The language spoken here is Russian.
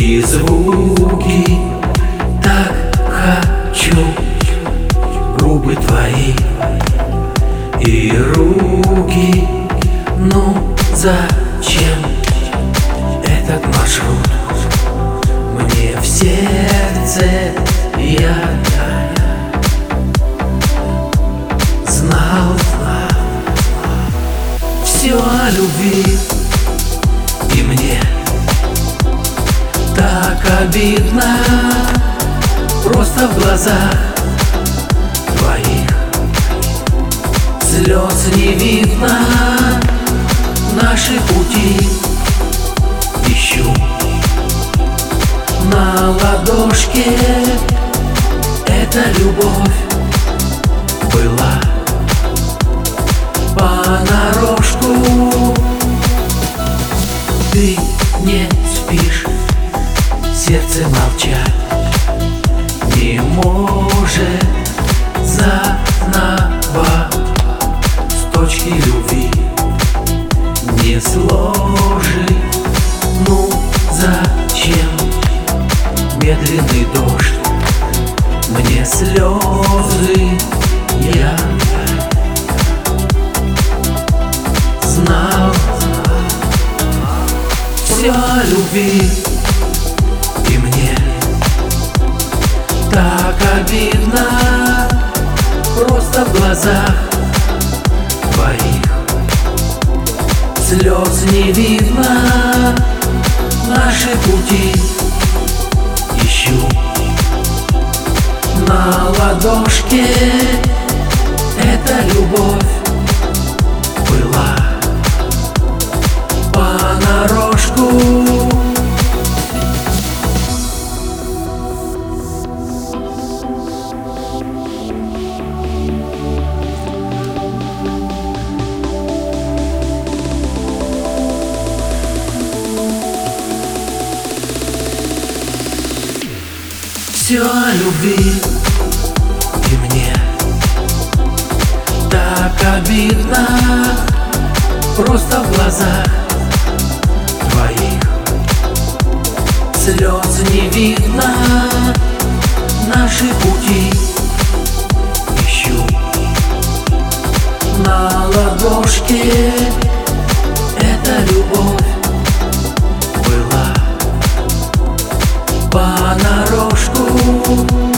И звуки так хочу, губы твои и руки. Ну зачем этот маршрут мне в сердце? Я знал все о любви, и мне так обидно, просто в глазах твоих слез не видно. Наши пути ищу на ладошке. Эта любовь была понарошку. Ты не спишь, сердце молчать не может заново. С точки любви не сложить. Ну зачем медленный дождь мне слезы? Я знал все о любви, и мне так обидно, просто в глазах твоих слез не видно. Наши пути ищу на ладошке. Эта любовь была понарошку. Все о любви, и мне так обидно, просто в глазах твоих слез не видно. Наши пути ищу на ладошке. Эта любовь была понарошку.